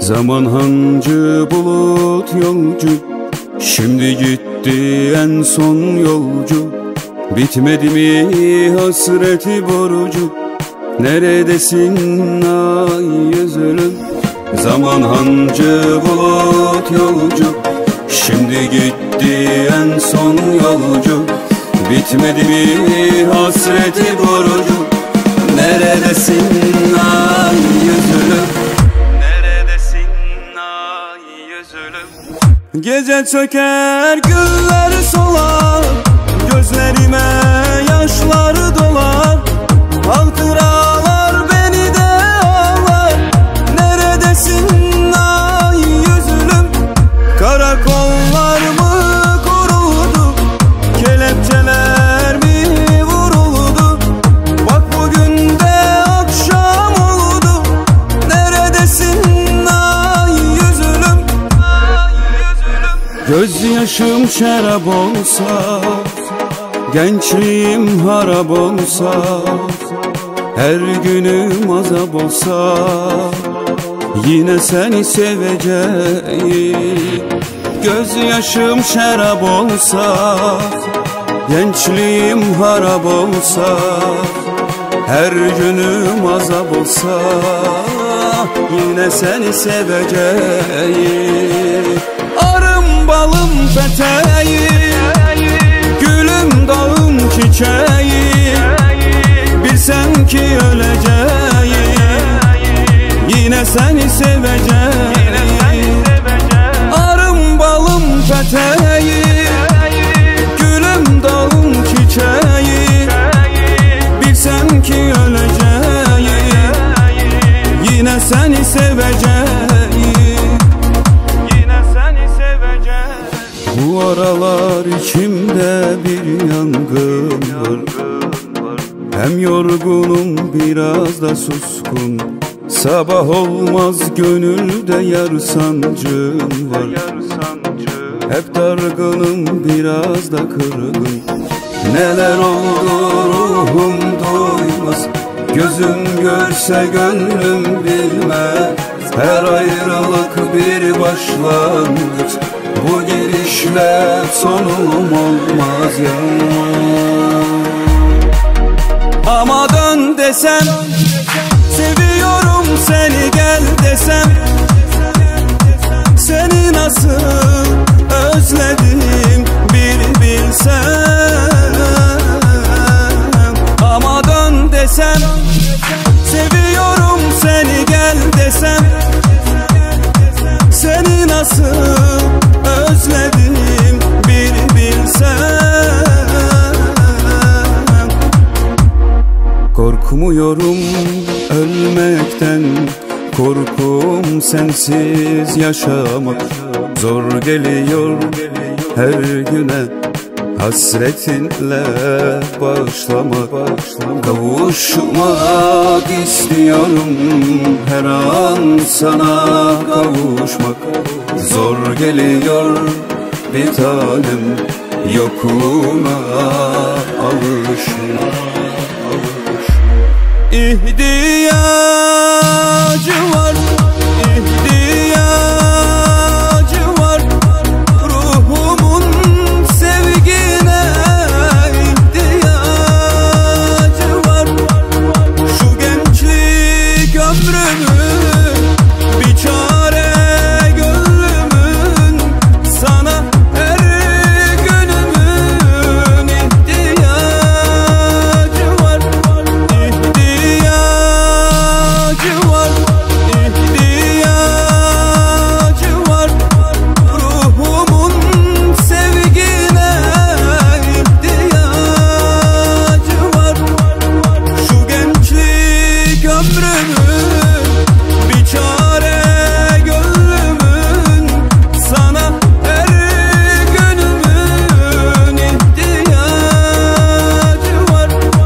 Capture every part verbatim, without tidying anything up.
Zaman hancı bulut yolcu, şimdi gitti en son yolcu. Bitmedi mi hasreti borcu, neredesin ay yüzülüm? Zaman hancı bulut yolcu, şimdi gitti en son yolcu. Bitmedi mi hasreti borcu, neredesin ay yüzülüm? Neredesin ay yüzülüm? Gece çöker güller solar, gözlerime yaşlar dolar. Hatıralar beni de ağlar, neredesin ay yüzülüm? Karakollar mı kuruldu, kelepçeler mi vuruldu? Bak bugün de akşam oldu, neredesin ay yüzülüm? Gözyaşım şarap olsa, gençliğim harap olsa, her günüm azap olsa, yine seni seveceğim. Gözyaşım şarap olsa, gençliğim harap olsa, her günüm azap olsa, yine seni seveceğim. Arım balım peteği, gülüm dağım çiçeği, bilsem ki öleceğim, yine seni seveceğim. Arım balım peteği, gülüm dağım çiçeği, bilsem ki öleceğim, yine seni seveceğim. Bu aralar içimde bir yangın var, hem yorgunum biraz da suskun. Sabah olmaz gönülde yar sancım var, hep dargınım biraz da kırgın. Neler oldu ruhum duymaz, gözüm görse gönlüm bilmez. Her ayrılık bir başlangıç, bu girişle sonum olmaz ya. Ama dön desem, seviyorum seni gel desem, seni nasıl özledim bir bilsem. Ama dön desem, seviyorum seni gel desem, seni nasıl özledim bir bilsem. Korkmuyorum ölmekten, korkum sensiz yaşamak. Zor geliyor her güne, hasretinle başlamak. Kavuşmak istiyorum, her an sana kavuşmak. Zor geliyor bir tanem, yokluğuna alışmak. İhtiyacı var, ihtiyacı var, ruhumun sevgine ihtiyacı var. Şu gençlik ömrümün bir çare gönlümün, sana her günümün ihtiyacı var. İhtiyacı var, ihtiyacı var, ruhumun sevgine ihtiyacı var. Şu gençlik ömrümün bir çare gönlümün, sana her günümün ihtiyacı var.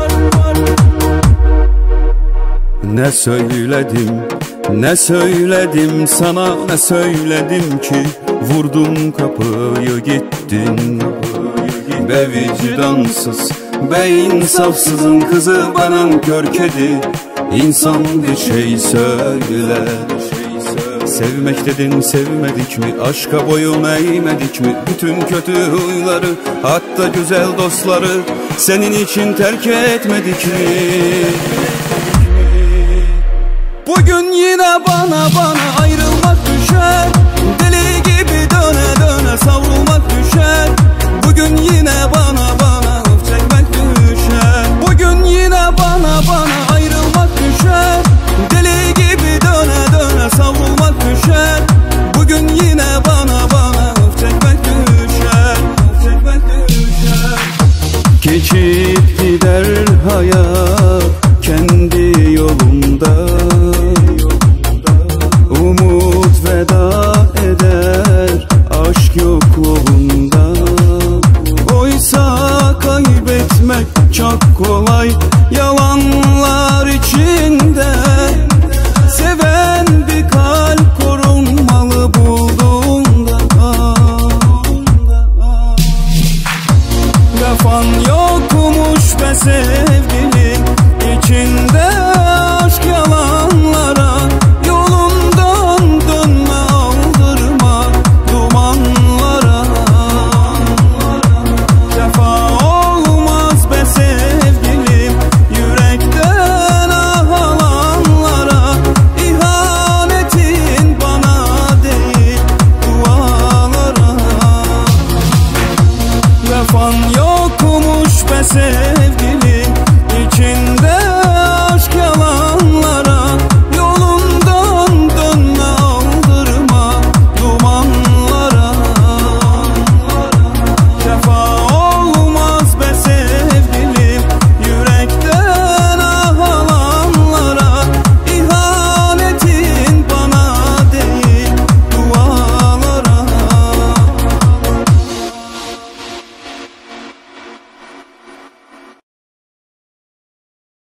Ne söyledim, ne söyledim sana, ne söyledim ki vurdum kapıyı gittin. Be vicdansız, be insafsızın kızı, bana kör kedi. İnsan bir şey söyler, Sevmek dedin sevmedik mi? Aşka boyun eğmedik mi? Bütün kötü huyları, hatta güzel dostları senin için terk etmedik mi? Bugün yine bana bana ayrılmak düşer, deli gibi döne döne savrulmak düşer. Bugün yine bana bana of çekmek düşer. Bugün yine bana bana ayrılmak düşer, deli gibi döne döne savrulmak düşer. Bugün yine bana bana of çekmek düşer, of çekmek düşer. Geçip gider hayat kendi yolunda, umut veda